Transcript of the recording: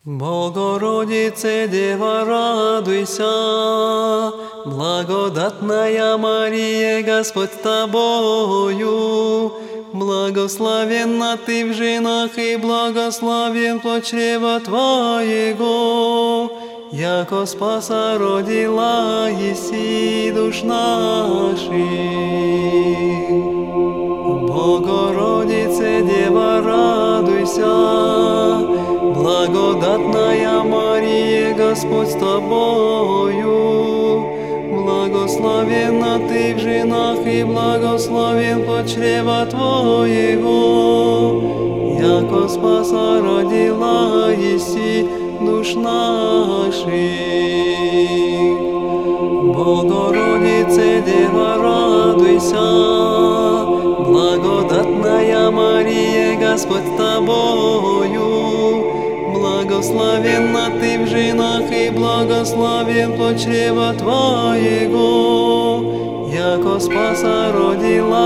Богородице, Дева, радуйся, благодатная Мария, Господь с тобою, благословенна ты в женах и благословен плод чрева твоего, яко спаса родила еси душ наших. Богородице, Дева, радуйся, благодатная Мария, Господь с тобою, благословенна ты в женах и благословен плод чрева твоего, яко спаса родила еси душ наших. Богородице, Дева, радуйся, благодатная Мария, Господь с тобою, благословенна ты в женах и благословен плод чрева твоего, яко спаса родила